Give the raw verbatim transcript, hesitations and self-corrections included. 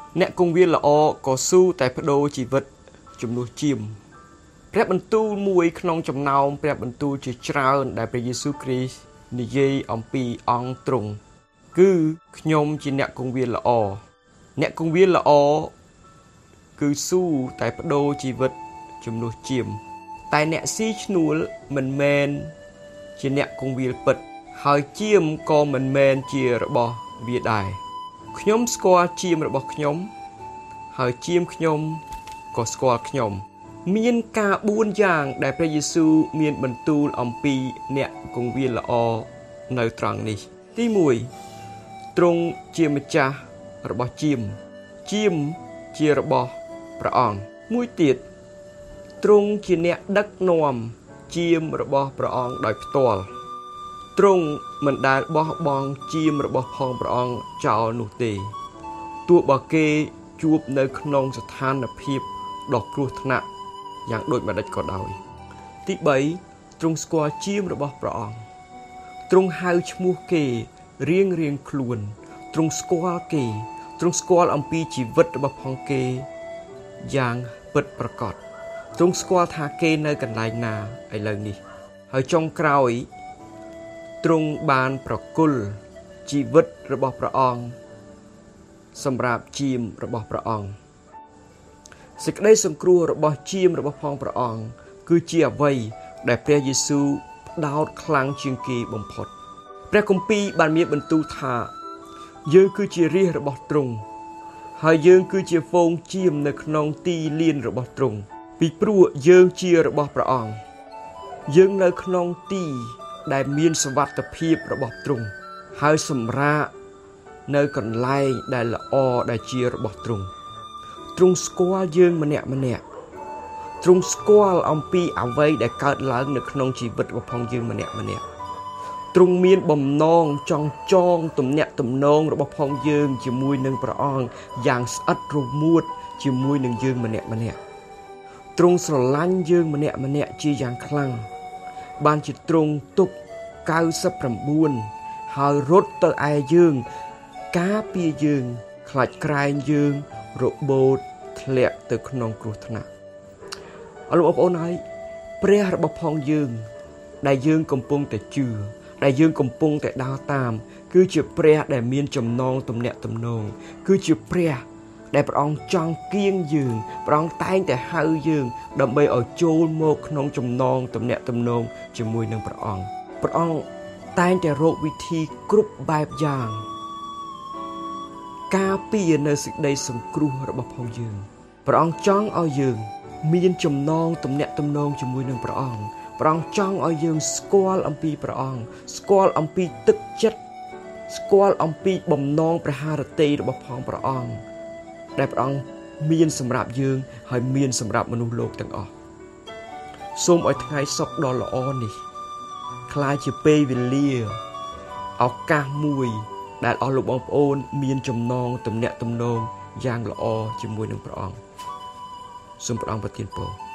អ្នកគង្វាលល្អក៏ស៊ូតែបដូរជីវិតជំនួសជាមព្រះបន្ទូលមួយក្នុងចំណោមព្រះបន្ទូលជាច្រើនដែលព្រះយេស៊ូវគ្រីស្ទនិយាយអំពីអង្គទ្រង់គឺខ្ញុំជាអ្នកគង្វាលល្អអ្នកគង្វាលល្អគឺស៊ូតែបដូរជីវិតជំនួសជាមតែអ្នកស៊ីឈ្នួលមិនមែនជាអ្នកគង្វាលពិតហើយជាមក៏មិនមែនជារបស់វាដែរខ្ញុំស្គាល់ជាមរបស់ខ្ញុំហើយជាមខ្ញុំក៏ស្គាល់ខ្ញុំមានការបួនយ៉ាងដែលព្រះយេស៊ូវមានបន្ទូលអំពីអ្នកគង្វាលល្អនៅត្រង់នេះទីមួយទ្រង់ជាម្ចាស់របស់ជាមជាមជារបស់ព្រះអង្គមួយទៀតទ្រង់ជាអ្នកដឹកនាំជាមរបស់ព្រះអង្គដោយផ្ទាល់ទ្រង់មិនដែលបោះបង់ជាមរបស់ផងព្រះអង្គចោលនោះទេទោះបើគេជួបនៅក្នុងស្ថានភាពដ៏គ្រោះថ្នាក់យ៉ាងដូចម្តេចក៏ដោយទីបីទ្រង់ស្គាល់ជាមរបស់ព្រះអង្គទ្រង់ហៅឈ្មោះគេរៀងរៀងខ្លួនទ្រង់ស្គាល់គេទ្រង់ស្គាល់អំពីជីវិតរបស់ផងគេយ៉ាងពិតប្រាកដទ្រង់ស្គាល់ថាគេនៅកន្លែងណាឥឡូវនេះហើយចុងក្រោយទ្រង់បានប្រគល់ជីវិតរបស់ព្រះអង្គសម្រាប់ជាមរបស់ព្រះអង្គសេចក្តីសង្គ្រោះរបស់ជាមរបស់ផងព្រះអង្គគឺជាអ្វីដែលព្រះយេស៊ូវផ្ដោតខ្លាំងជាងគេបំផុតព្រះគម្ពីរបានមានបន្ទូលថាយើងគឺជារាជរបស់ទ្រង់ហើយយើងគឺជាហ្វូងជាមនៅក្នុងទីលានរបស់ទ្រង់ពីព្រោះយើងជារបស់ព្រះអង្គយើងនៅក្នុងទីដែលមានសុវត្ថិភាពរបស់ទ្រង់ហើយសម្រាប់នៅកន្លែងដែលល្អដែលជារបស់ទ្រង់ទ្រង់ស្គាល់យើងម្នាក់ម្នាក់ទ្រង់ស្គាល់អំពីអ្វីដែលកើតឡើងនៅក្នុងជីវិតរបស់ផងយើងម្នាក់ម្នាក់ទ្រង់មានបំណងចង់ចងទំនាក់ទំនងរបស់ផងយើងជាមួយនឹងព្រះអង្គយ៉ាងស្អិតរមួតជាមួយនឹងយើងម្នាក់ម្នាក់ទ្រង់ស្រឡាញ់យើងម្នាក់ម្នាក់ជាយ៉ាងខ្លាំងបានជាទ្រង់ទុកកៅសិបប្រាំបួនហើយរត់ទៅឯយើងការពារយើងខ្លាចក្រែងយើងរបូតធ្លាក់ទៅក្នុងគ្រោះថ្នាក់អរលោកបងប្អូនហើយព្រះរបស់ផងយើងដែលយើងកំពុងតែជឿដែលយើងកំពុងតែដើរតាមគឺជាព្រះដែលមានចំណងទំនាក់ទំនងគឺជាព្រះដែលព្រះអង្គចង់គៀងយើងព្រះអង្គតែងតែហៅយើងដើម្បីឲ្យចូលមកក្នុងចំណងទំនាក់ទំនងជាមួយនឹងព្រះអង្គព្រះអង្គតែងតែរកវិធីគ្រប់បែបយ៉ាងការពារនៅសេចក្តីសង្គ្រោះរបស់ផងយើងព្រះអង្គចង់ឲ្យយើងមានចំណងទំនាក់ទំនងជាមួយនឹងព្រះអង្គព្រះអង្គចង់ឲ្យយើងស្គាល់អំពីព្រះអង្គស្គាល់អំពីទឹកចិត្តស្គាល់អំពីបំណងព្រះハរតីរបស់ផងព្រះអង្គដែលព្រះអង្គមានសម្រាប់យើងហើយមានសម្រាប់មនុស្សលោកទាំងអស់សូមឲ្យថ្ងៃសុក្រដ៏ល្អនេះក្លាយជាពេលវេលាឱកាសមួយដែលអស់លោកបងប្អូនមានចំណងទំនាក់ទំនងយ៉ាងល្អជាមួយនឹងព្រះអង្គសូមព្រះអង្គប្រទានពរ